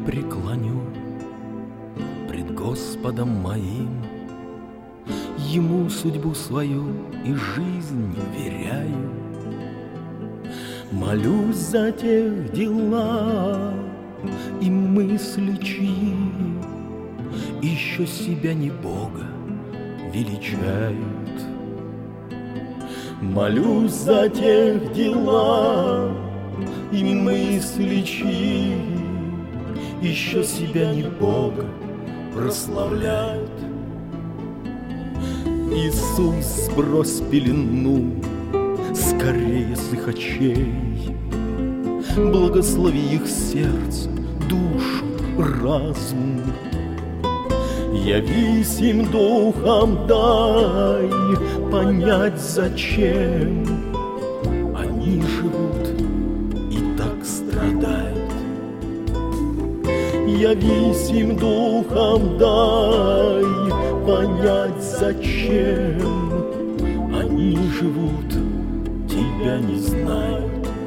преклоню пред Господом моим, Ему судьбу свою и жизнь веряю. Молюсь за тех дела и мысли, чьи еще себя не Бога величают. Молюсь за тех дела и мысли, чьи еще себя не Бога прославляют. Иисус, сбрось пелену скорее с их очей, благослови их сердце, душу, разум. Явись им духом, дай понять, зачем они живут и так страдают. Явись им духом, дай понять, зачем они живут, тебя не знают.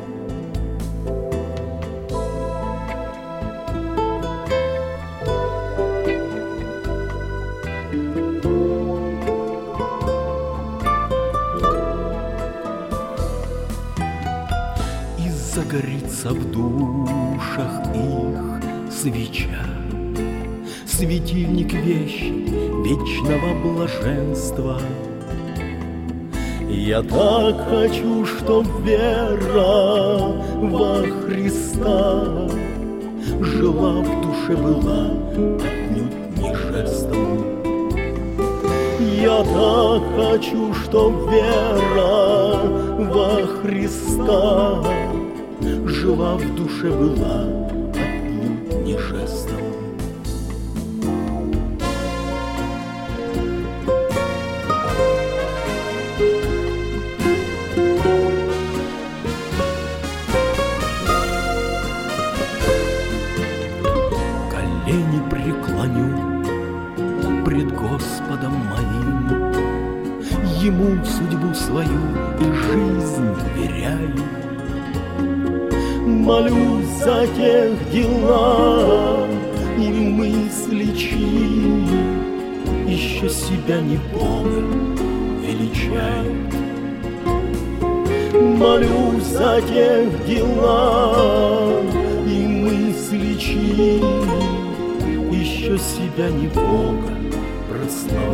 И загорится в душах их свеча, светильник вещи вечного блаженства. Я так хочу, чтоб вера во Христа жила в душе, была отнюдь не жестом. Я так хочу, чтоб вера во Христа жила в душе, была отнюдь не жестом. Колени преклоню пред Господом моим, Ему судьбу свою и жизнь веряю. Молюсь за тех дела и мысли, чьи еще себя не Бога величают. Молюсь за тех дела и мысли, чьи еще себя не Бога прославляют.